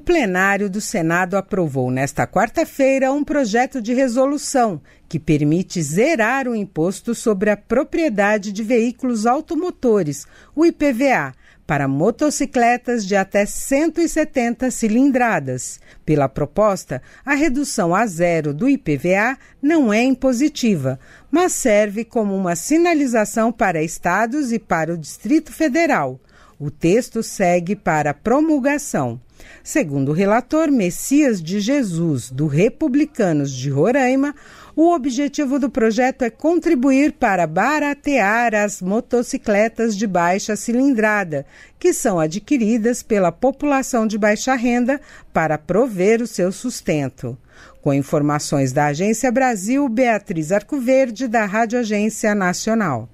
plenário do Senado aprovou nesta quarta-feira um projeto de resolução que permite zerar o imposto sobre a propriedade de veículos automotores, o IPVA, para motocicletas de até 170 cilindradas. Pela proposta, a redução a zero do IPVA não é impositiva, mas serve como uma sinalização para estados e para o Distrito Federal. O texto segue para promulgação. Segundo o relator Messias de Jesus, do Republicanos de Roraima, o objetivo do projeto é contribuir para baratear as motocicletas de baixa cilindrada, que são adquiridas pela população de baixa renda para prover o seu sustento. Com informações da Agência Brasil, Beatriz Arcoverde, da Rádio Agência Nacional.